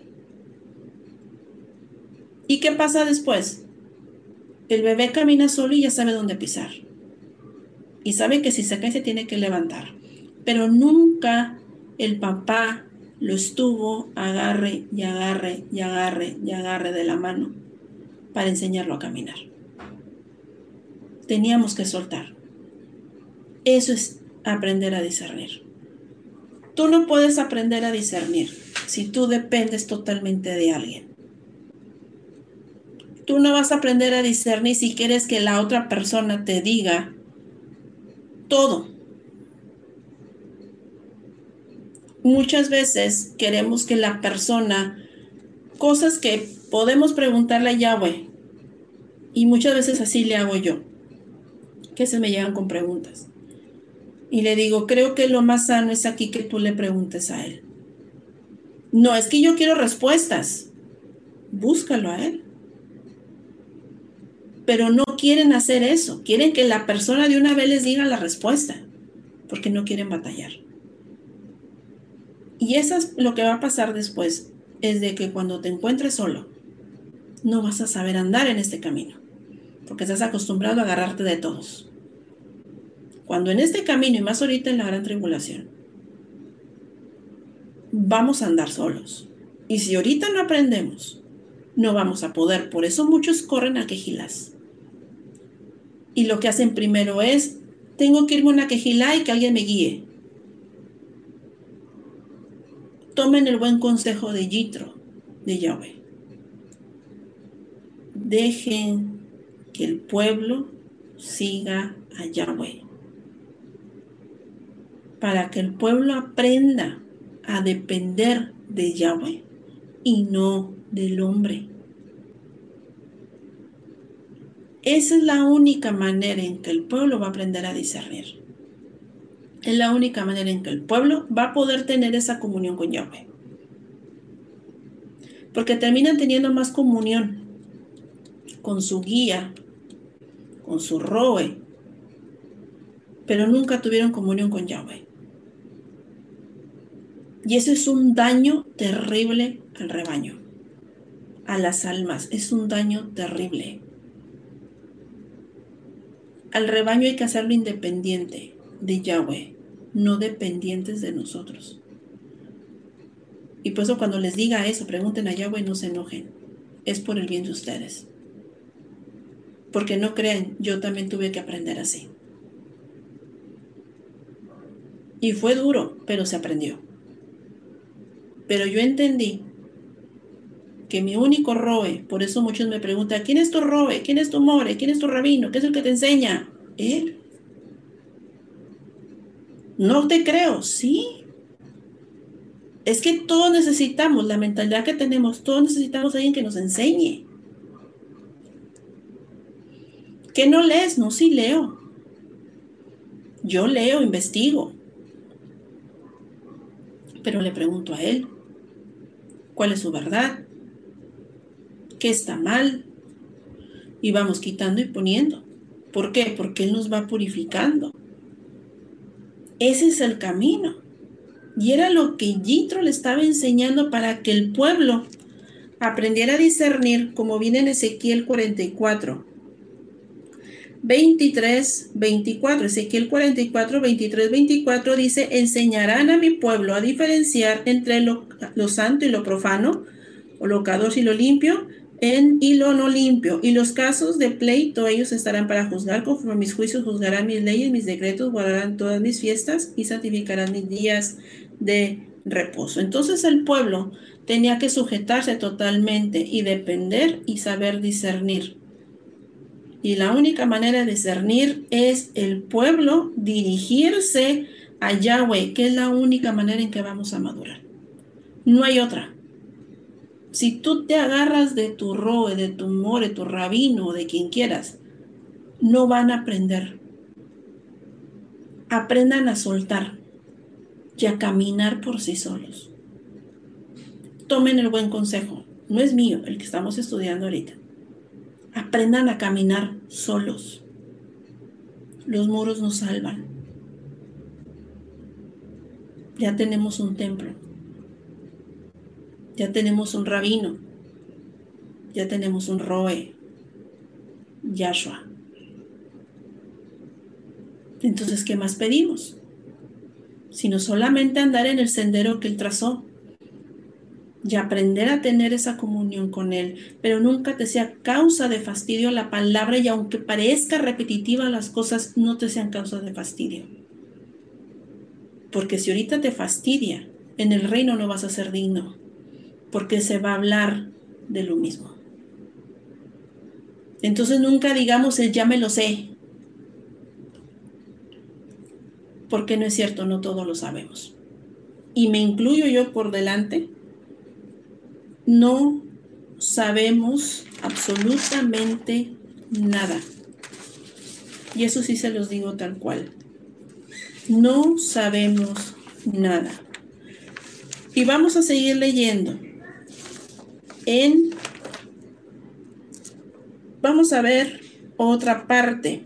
¿Y qué pasa después? El bebé camina solo y ya sabe dónde pisar. Y sabe que si se cae se tiene que levantar. Pero nunca el papá lo estuvo agarre y agarre y agarre y agarre de la mano para enseñarlo a caminar. Teníamos que soltar. Eso es aprender a discernir. Tú no puedes aprender a discernir si tú dependes totalmente de alguien. Tú no vas a aprender a discernir si quieres que la otra persona te diga todo. Muchas veces queremos que la persona, cosas que podemos preguntarle a Yahweh, y muchas veces así le hago yo, que se me llegan con preguntas. Y le digo, creo que lo más sano es aquí que tú le preguntes a él. No, es que yo quiero respuestas. Búscalo a él. Pero no quieren hacer eso. Quieren que la persona de una vez les diga la respuesta, porque no quieren batallar. Y eso es lo que va a pasar después, es de que cuando te encuentres solo, no vas a saber andar en este camino, porque estás acostumbrado a agarrarte de todos. cuando en este camino, y más ahorita en la gran tribulación, vamos a andar solos. Y si ahorita no aprendemos, no vamos a poder. Por eso muchos corren a quejilas. Y lo que hacen primero es, tengo que irme a una quejilá y que alguien me guíe. Tomen el buen consejo de Yitro, de Yahweh. Dejen que el pueblo siga a Yahweh. Para que el pueblo aprenda a depender de Yahweh y no del hombre. Esa es la única manera en que el pueblo va a aprender a discernir. Es la única manera en que el pueblo va a poder tener esa comunión con Yahweh. Porque terminan teniendo más comunión con su guía, con su roe, pero nunca tuvieron comunión con Yahweh. Y eso es un daño terrible al rebaño, a las almas. Es un daño terrible. Al rebaño hay que hacerlo independiente de Yahweh, no dependientes de nosotros. Y por eso cuando les diga eso, pregunten a Yahweh y no se enojen. Es por el bien de ustedes. Porque no crean, yo también tuve que aprender así. Y fue duro, pero se aprendió. Pero yo entendí que mi único roe, por eso muchos me preguntan, ¿quién es tu roe? ¿Quién es tu more? ¿Quién es tu rabino? ¿Qué es el que te enseña? Él. No te creo, sí. Es que todos necesitamos, la mentalidad que tenemos, todos necesitamos a alguien que nos enseñe. ¿Qué no lees? No, sí leo. Yo leo, investigo. Pero le pregunto a él, ¿cuál es su verdad? ¿Qué está mal? Y vamos quitando y poniendo. ¿Por qué? Porque él nos va purificando. Ese es el camino. Y era lo que Yitro le estaba enseñando para que el pueblo aprendiera a discernir, como viene en Ezequiel 44, 23, 24. Ezequiel 44, 23, 24 dice, enseñarán a mi pueblo a diferenciar entre lo santo y lo profano, o lo kadosh y lo limpio, y lo no limpio. Y los casos de pleito ellos estarán para juzgar, conforme a mis juicios juzgarán mis leyes, mis decretos, guardarán todas mis fiestas y santificarán mis días de reposo. Entonces el pueblo tenía que sujetarse totalmente y depender y saber discernir. Y la única manera de discernir es el pueblo dirigirse a Yahweh, que es la única manera en que vamos a madurar. No hay otra. Si tú te agarras de tu roe, de tu more, tu rabino, de quien quieras, no van a aprender. Aprendan a soltar y a caminar por sí solos. Tomen el buen consejo. No es mío, el que estamos estudiando ahorita. Aprendan a caminar solos. Los muros nos salvan. Ya tenemos un templo. Ya tenemos un rabino. Ya tenemos un roe. Yahshua. Entonces, ¿qué más pedimos? Sino solamente andar en el sendero que él trazó. Y aprender a tener esa comunión con él, pero nunca te sea causa de fastidio la palabra, y aunque parezca repetitiva las cosas, no te sean causa de fastidio. Porque si ahorita te fastidia, en el reino no vas a ser digno, porque se va a hablar de lo mismo. Entonces nunca digamos el ya me lo sé, porque no es cierto, no todo lo sabemos. Y me incluyo yo por delante. No sabemos absolutamente nada. Y eso sí se los digo tal cual. No sabemos nada. Y vamos a seguir leyendo. Vamos a ver otra parte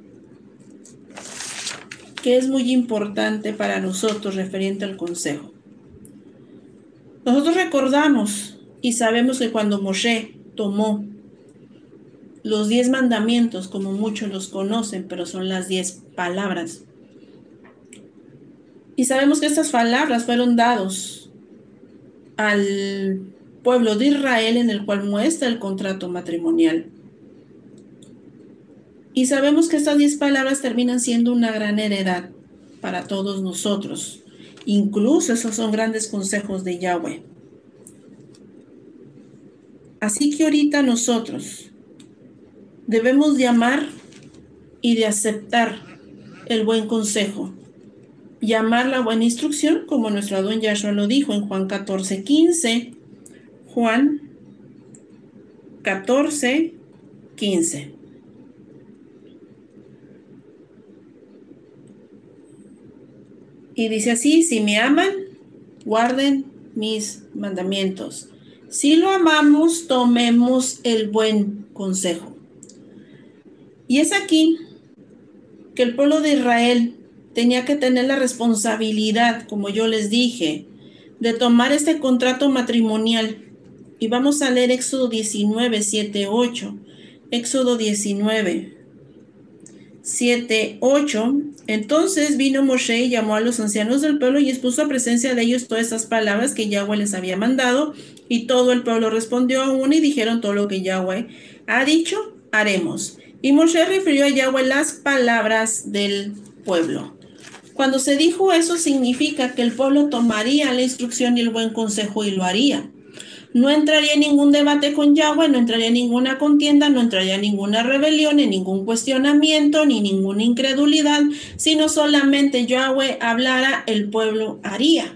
que es muy importante para nosotros referente al consejo. Nosotros recordamos y sabemos que cuando Moshe tomó los 10 mandamientos, como muchos los conocen, pero son las 10 palabras, Y sabemos que estas palabras fueron dados al pueblo de Israel, en el cual muestra el contrato matrimonial. Y sabemos que estas 10 palabras terminan siendo una gran heredad para todos nosotros. Incluso esos son grandes consejos de Yahweh. Así que ahorita nosotros debemos de amar y de aceptar el buen consejo, llamar la buena instrucción, como nuestro Adón Yahshua lo dijo en Juan 14:15. Juan 14:15. Y dice así: si me aman, guarden mis mandamientos. Si lo amamos, tomemos el buen consejo. Y es aquí que el pueblo de Israel tenía que tener la responsabilidad, como yo les dije, de tomar este contrato matrimonial. Y vamos a leer Éxodo 19, 7, 8. Éxodo 19, 7, 8. Entonces vino Moshe y llamó a los ancianos del pueblo y expuso a presencia de ellos todas esas palabras que Yahweh les había mandado. Y todo el pueblo respondió a una y dijeron: todo lo que Yahweh ha dicho, haremos. Y Moshe refirió a Yahweh las palabras del pueblo. Cuando se dijo eso, significa que el pueblo tomaría la instrucción y el buen consejo y lo haría. No entraría en ningún debate con Yahweh, no entraría en ninguna contienda, no entraría en ninguna rebelión, en ningún cuestionamiento, ni ninguna incredulidad, sino solamente Yahweh hablara, el pueblo haría.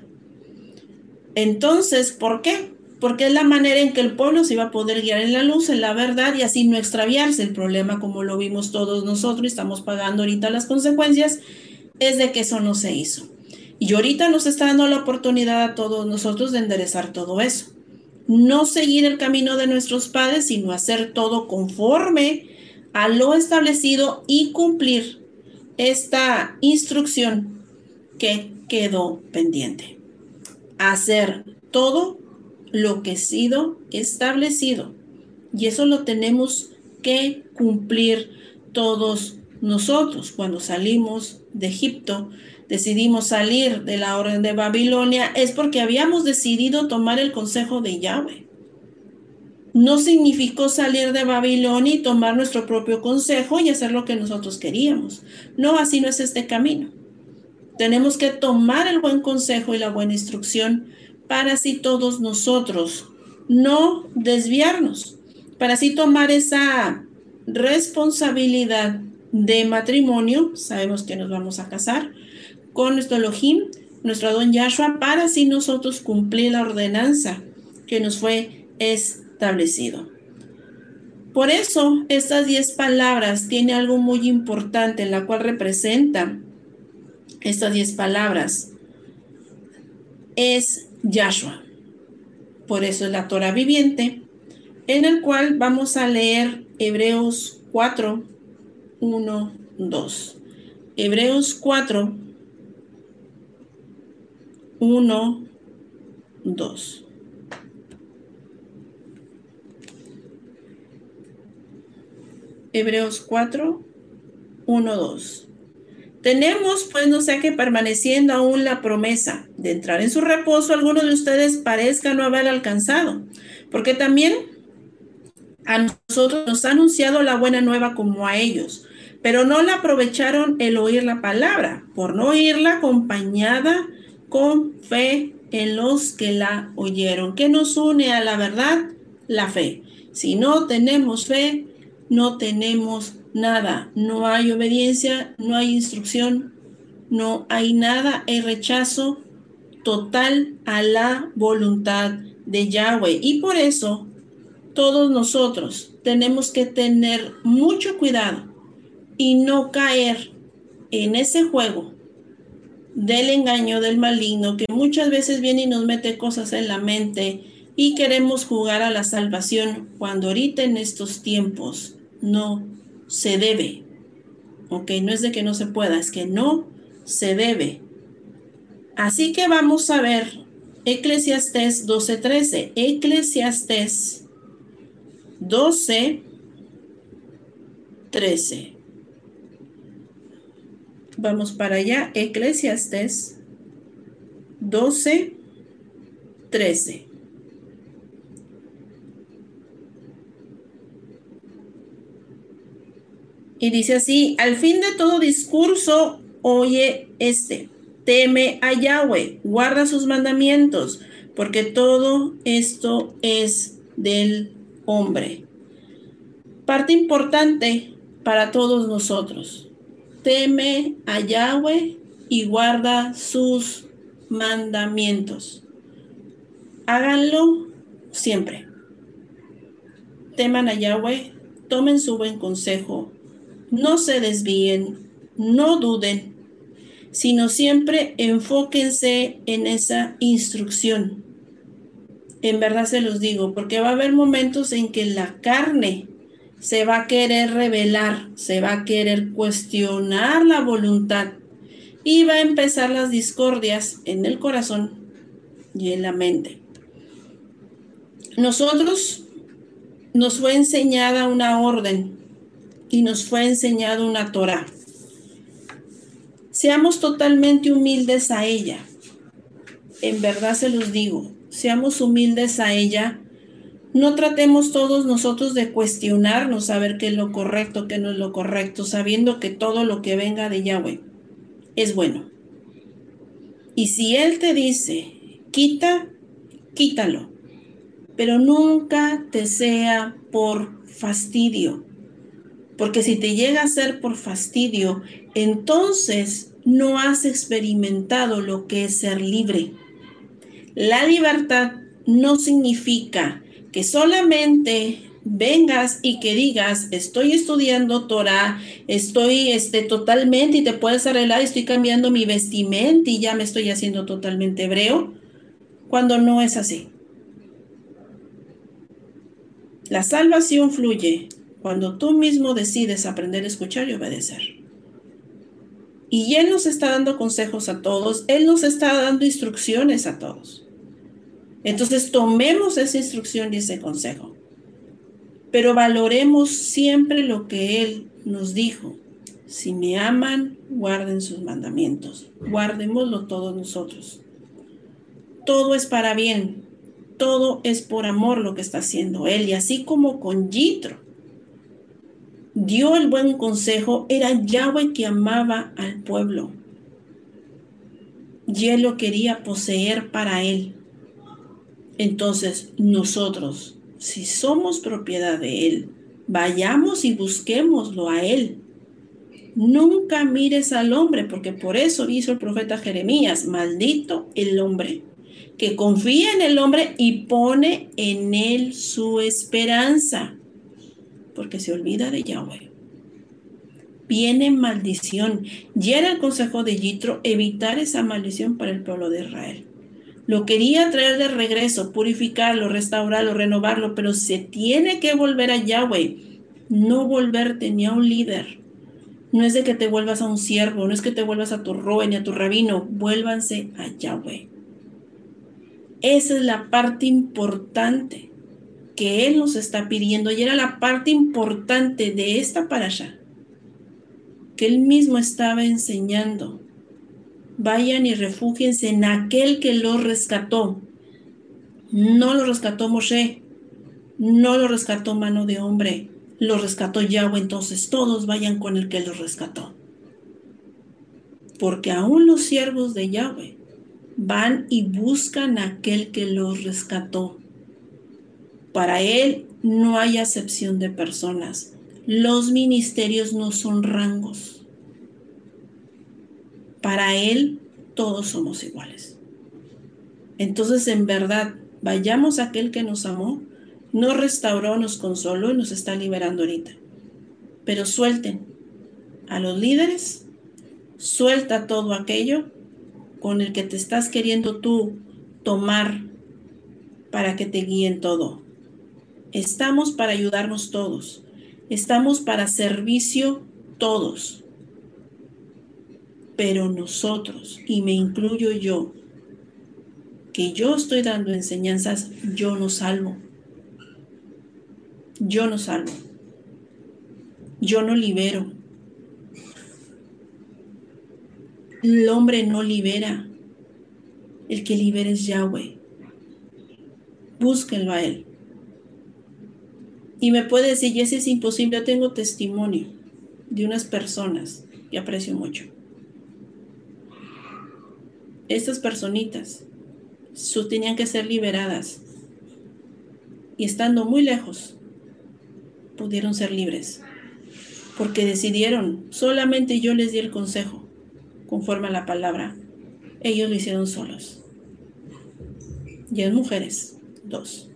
Entonces, ¿por qué? Porque es la manera en que el pueblo se iba a poder guiar en la luz, en la verdad, y así no extraviarse. El problema, como lo vimos todos nosotros y estamos pagando ahorita las consecuencias, es de que eso no se hizo. Y ahorita nos está dando la oportunidad a todos nosotros de enderezar todo eso. No seguir el camino de nuestros padres, sino hacer todo conforme a lo establecido y cumplir esta instrucción que quedó pendiente. Hacer todo lo que ha sido establecido. Y eso lo tenemos que cumplir todos nosotros. Cuando salimos de Egipto, decidimos salir de la orden de Babilonia, es porque habíamos decidido tomar el consejo de Yahweh. No significó salir de Babilonia y tomar nuestro propio consejo y hacer lo que nosotros queríamos. No, así no es este camino. Tenemos que tomar el buen consejo y la buena instrucción para así todos nosotros no desviarnos, para así tomar esa responsabilidad de matrimonio. Sabemos que nos vamos a casar con nuestro Elohim, nuestro Adón Yahshua, para así nosotros cumplir la ordenanza que nos fue establecido. Por eso, estas 10 palabras tienen algo muy importante, en la cual representa estas 10 palabras. Es Yahshua. Por eso es la Torah viviente, en el cual vamos a leer Hebreos 4, 1, 2. Hebreos 4, 1, 2. Hebreos 4, 1, 2. Tenemos, pues, no sea que permaneciendo aún la promesa de entrar en su reposo, alguno de ustedes parezca no haber alcanzado, porque también a nosotros nos ha anunciado la buena nueva como a ellos, pero no la aprovecharon el oír la palabra, por no oírla acompañada con fe en los que la oyeron. ¿Qué nos une a la verdad? La fe. Si no tenemos fe, no tenemos nada. No hay obediencia, no hay instrucción, no hay nada, hay rechazo total a la voluntad de Yahweh. Y por eso todos nosotros tenemos que tener mucho cuidado y no caer en ese juego del engaño del maligno, que muchas veces viene y nos mete cosas en la mente y queremos jugar a la salvación, cuando ahorita en estos tiempos no se debe. Ok, no es de que no se pueda, es que no se debe. Así que vamos a ver Eclesiastés 12:13. Eclesiastés 12:13. Vamos para allá. Eclesiastés 12, 13. Y dice así: al fin de todo discurso, oye teme a Yahweh, guarda sus mandamientos, porque todo esto es del hombre. Parte importante para todos nosotros: teme a Yahweh y guarda sus mandamientos. Háganlo siempre. Teman a Yahweh, tomen su buen consejo, no se desvíen, no duden, sino siempre enfóquense en esa instrucción. En verdad se los digo, porque va a haber momentos en que la carne se va a querer rebelar, se va a querer cuestionar la voluntad y va a empezar las discordias en el corazón y en la mente. Nosotros nos fue enseñada una orden y nos fue enseñada una Torá. Seamos totalmente humildes a ella. En verdad se los digo, seamos humildes a ella. No tratemos todos nosotros de cuestionarnos, saber qué es lo correcto, qué no es lo correcto, sabiendo que todo lo que venga de Yahweh es bueno. Y si Él te dice, quítalo, pero nunca te sea por fastidio. Porque si te llega a ser por fastidio, entonces no has experimentado lo que es ser libre. La libertad no significa que solamente vengas y que digas, estoy estudiando Torah, estoy totalmente, y te puedes arreglar, estoy cambiando mi vestimenta y ya me estoy haciendo totalmente hebreo, cuando no es así. La salvación fluye cuando tú mismo decides aprender a escuchar y obedecer. Y Él nos está dando consejos a todos, Él nos está dando instrucciones a todos. Entonces tomemos esa instrucción y ese consejo, pero valoremos siempre lo que Él nos dijo. Si me aman, guarden sus mandamientos. Guardémoslo todos nosotros. Todo es para bien, todo es por amor lo que está haciendo Él. Y así como con Yitro dio el buen consejo, era Yahweh que amaba al pueblo y Él lo quería poseer para Él. Entonces nosotros, si somos propiedad de Él, vayamos y busquémoslo a Él. Nunca mires al hombre, porque por eso hizo el profeta Jeremías: maldito el hombre que confía en el hombre y pone en él su esperanza, porque se olvida de Yahweh. Viene maldición. Y era el consejo de Yitro evitar esa maldición para el pueblo de Israel. Lo quería traer de regreso, purificarlo, restaurarlo, renovarlo, pero se tiene que volver a Yahweh, no volverte ni a un líder. No es de que te vuelvas a un siervo, no es que te vuelvas a tu roe ni a tu rabino, vuélvanse a Yahweh. Esa es la parte importante que Él nos está pidiendo, y era la parte importante de esta parasha, que Él mismo estaba enseñando. Vayan y refúgiense en aquel que los rescató. No lo rescató Moshe, no lo rescató mano de hombre, lo rescató Yahweh. Entonces todos vayan con el que los rescató. Porque aún los siervos de Yahweh van y buscan a aquel que los rescató. Para Él no hay acepción de personas. Los ministerios no son rangos. Para Él todos somos iguales. Entonces, en verdad, vayamos a aquel que nos amó, nos restauró, nos consoló y nos está liberando ahorita. Pero suelten a los líderes, suelta todo aquello con el que te estás queriendo tú tomar para que te guíen todo. Estamos para ayudarnos todos. Estamos para servicio todos. Pero nosotros, y me incluyo yo, que yo estoy dando enseñanzas, yo no salvo. Yo no salvo. Yo no libero. El hombre no libera. El que libera es Yahweh. Búsquenlo a Él. Y me puede decir, Jessy, es imposible, yo tengo testimonio de unas personas que aprecio mucho. Estas personitas tenían que ser liberadas y estando muy lejos pudieron ser libres porque decidieron, solamente yo les di el consejo conforme a la palabra, ellos lo hicieron solos. Y en mujeres, 2,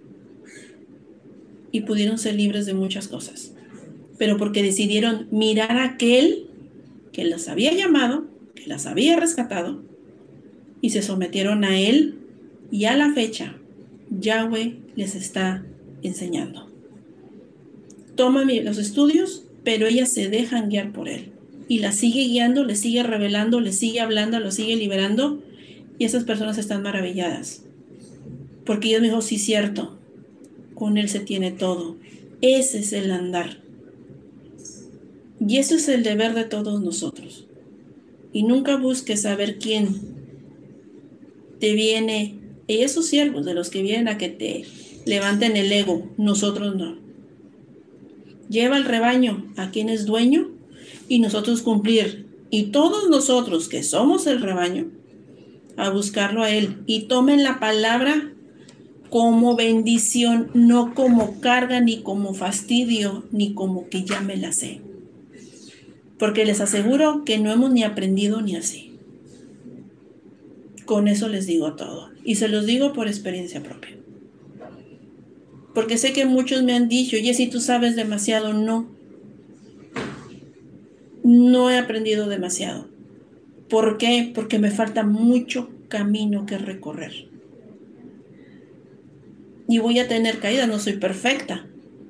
y pudieron ser libres de muchas cosas, pero porque decidieron mirar a aquel que las había llamado, que las había rescatado, y se sometieron a Él, y a la fecha Yahweh les está enseñando. Toman los estudios, pero ellas se dejan guiar por Él, y las sigue guiando, les sigue revelando, les sigue hablando, los sigue liberando, y esas personas están maravilladas, porque Dios me dijo, sí, cierto, con Él se tiene todo. Ese es el andar, y eso es el deber de todos nosotros. Y nunca busques saber quién te viene, esos siervos de los que vienen a que te levanten el ego, nosotros no. Lleva el rebaño a quien es dueño y nosotros cumplir. Y todos nosotros que somos el rebaño, a buscarlo a Él. Y tomen la palabra como bendición, no como carga, ni como fastidio, ni como que ya me la sé. Porque les aseguro que no hemos ni aprendido ni así. Con eso les digo todo. Y se los digo por experiencia propia. Porque sé que muchos me han dicho, Jessy, tú sabes demasiado. No he aprendido demasiado. ¿Por qué? Porque me falta mucho camino que recorrer. Y voy a tener caídas, no soy perfecta.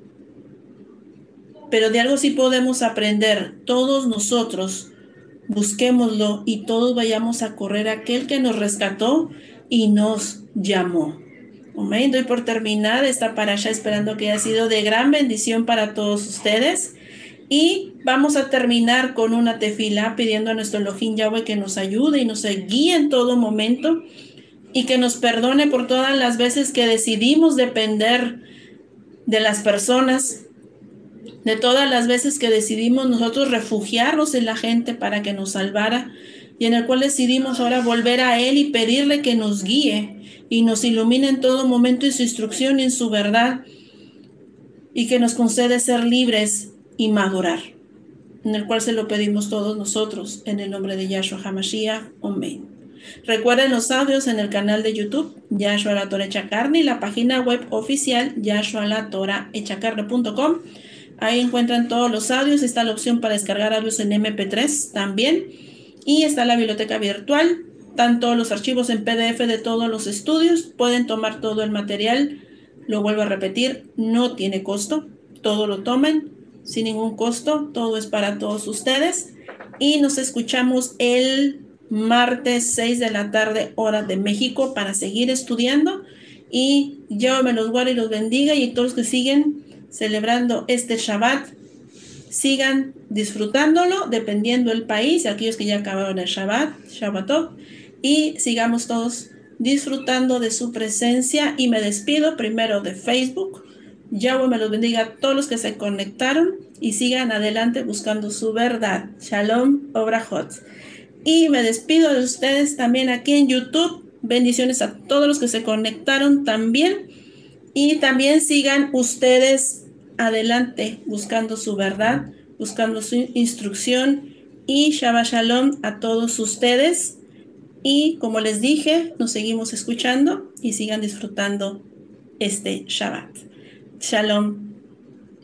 Pero de algo sí podemos aprender. Todos nosotros busquémoslo y todos vayamos a correr a aquel que nos rescató y nos llamó. Amén. Doy por terminada esta parasha, esperando que haya sido de gran bendición para todos ustedes. Y vamos a terminar con una tefilá pidiendo a nuestro Elohim Yahweh que nos ayude y nos guíe en todo momento y que nos perdone por todas las veces que decidimos depender de las personas, de todas las veces que decidimos nosotros refugiarnos en la gente para que nos salvara, y en el cual decidimos ahora volver a Él y pedirle que nos guíe y nos ilumine en todo momento en su instrucción y en su verdad, y que nos concede ser libres y madurar, en el cual se lo pedimos todos nosotros, en el nombre de Yahshua HaMashiach. Amén. Recuerden los audios en el canal de YouTube Yahshua la Torah Hecha Carne y la página web oficial yahshualatorahhechacarne.com. Ahí encuentran todos los audios. Está la opción para descargar audios en MP3 también. Y está la biblioteca virtual. Están todos los archivos en PDF de todos los estudios. Pueden tomar todo el material. Lo vuelvo a repetir, no tiene costo. Todo lo toman sin ningún costo. Todo es para todos ustedes. Y nos escuchamos el martes 6 de la tarde, hora de México, para seguir estudiando. Y Dios me los guarde y los bendiga. Y todos los que siguen celebrando este Shabbat, sigan disfrutándolo, dependiendo del país, aquellos que ya acabaron el Shabbat Tov, y sigamos todos disfrutando de su presencia. Y me despido primero de Facebook. Yahweh me los bendiga a todos los que se conectaron y sigan adelante buscando su verdad. Shalom, Obrajot. Y me despido de ustedes también aquí en YouTube. Bendiciones a todos los que se conectaron también. Y también sigan ustedes adelante buscando su verdad, buscando su instrucción. Y Shabbat Shalom a todos ustedes. Y como les dije, nos seguimos escuchando y sigan disfrutando este Shabbat. Shalom.